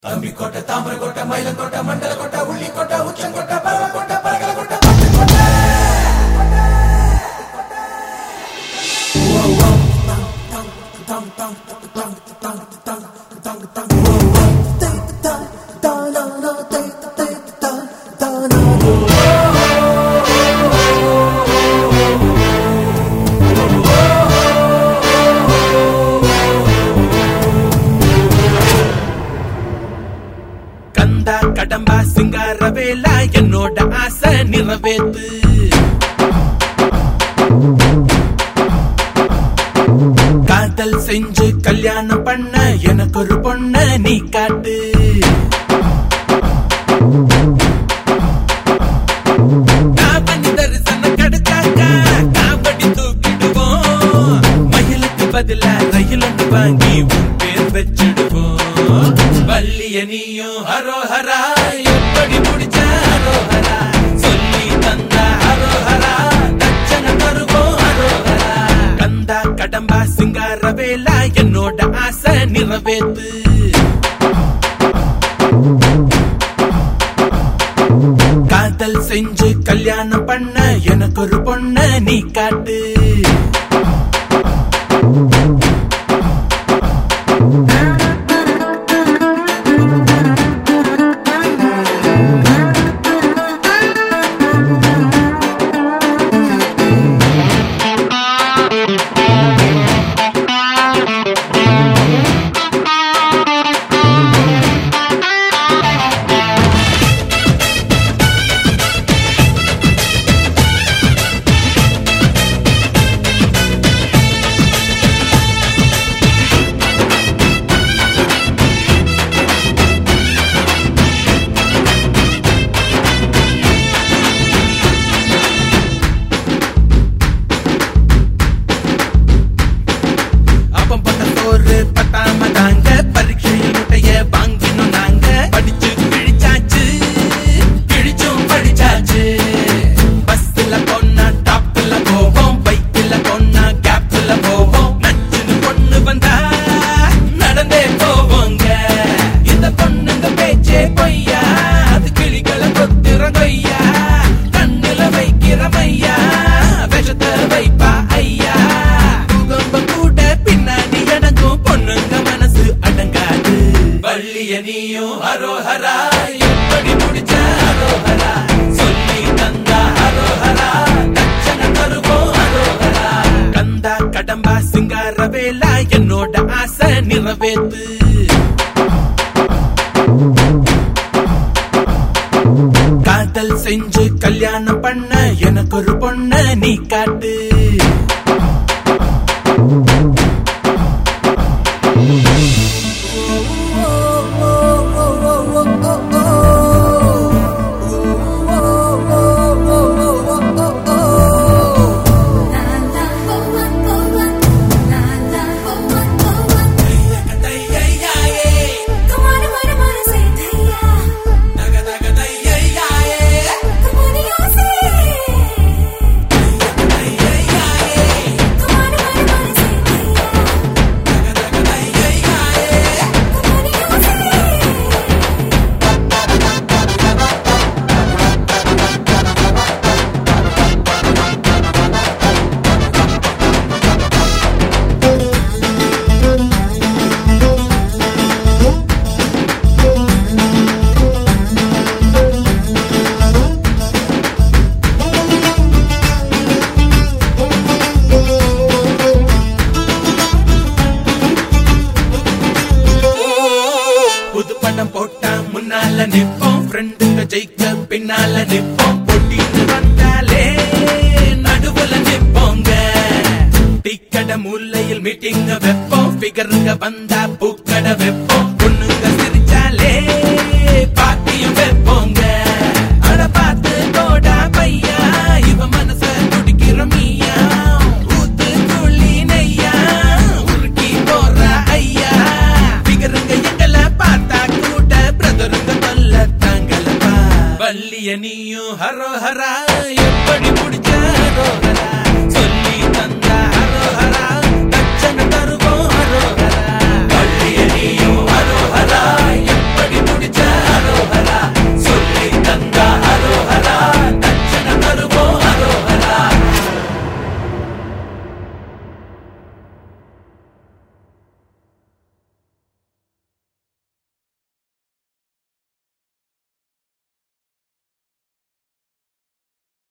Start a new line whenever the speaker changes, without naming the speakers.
தம்பி கோட்டை, தாமரை கோட்டை, மயிலம் கோட்டை, மண்டல கோட்டை, உள்ளி கோட்டை, உச்சம் கோட்டை, பரவ கோட்டை, பரகல கோட்டை,
கந்தா கடம்பா சிங்காரவேலா என்னோட ஆசை நிறைவேத்து. காதல் செஞ்சு கல்யாணம் பண்ண எனக்கு ஒரு பொண்ண நீ காட்டு. காவணி தரிசனம் கிடைச்சாக்கா காவடி தூக்கிடுவோம். மயிலுக்கு பதிலா ரயில் ஒன்று வாங்கி உன் பேர் வச்சிடுவோம். வள்ளிய நீயும் ஹரோஹரா எப்படி முடிச்ச ஹரோஹரா சொல்லி தந்தா ஹரோஹரா தட்சண தருவோம் ஹரோஹரா. கந்தா கடம்பா சிங்காரவேலா என்னோட ஆசை நிறைவேத்து. காதல் செஞ்சு கல்யாணம் பண்ண எனக்கு ஒரு பொண்ண நீ காட்டு. ஒரு பத்தாம தாங்க பரீட்சையில் முட்டைய வாங்கினோம் நாங்க. படிச்சு கிழிச்சாச்சு கிழிச்சும் படிச்சாச்சு. பஸ்ல பொண்ணா டாப்ல போவோம், பைக்ல பொண்ணா கேப்ல போவோம். நச்சுன்னு பொண்ணு வந்தா நடந்தே போவோங்க. இந்த பொண்ணுங்க பேச்சே பொய்யா, அது கிளிகளை கொத்திரங்கொய்யா. கண்ணுல வைக்கிற மையா விஷத்தை வைப்பா ஐயா. பொண்ணுங்க மனசு அடங்காது. வள்ளிய நீயும் ஹரோஹரா எப்படி முடிச்ச ஹரோஹரா சொல்லி தந்தா ஹரோஹரா தட்சண தருவோம் ஹரோஹரா. கந்தா கடம்பா சிங்காரவேலா என்னோட ஆசை நிறைவேத்து. காதல் செஞ்சு கல்யாணம் பண்ண எனக்கு ஒரு பொண்ண நீ காட்டு. புது படம் போட்டா முன்னால நிப்போம், ஃப்ரெண்டுங்க ஜெயிக்க பின்னால நிப்போம். போட்டின்னு வந்தாலே நடுவுல நிப்போங்க. டீக்கடை மூலையில் மீட்டிங்க வைப்போம், ஃபிகருங்க வந்தா பூக்கடை வைப்போம். பொண்ணுங்க சிரிச்சாலே பாட்டியும் வைப்போங்க. அட பார்த்து போடா பையா இவ மனச துடிக்கிற மீயா. ஊத்து துள்ளி நெய்யா உருக்கி போற ஐயா. ஃபிகருங்க எங்களை பார்த்தா கூட பிரதருங்க தொல்ல தாங்கலப்பா. வள்ளிய நீயும் ஹரோஹரா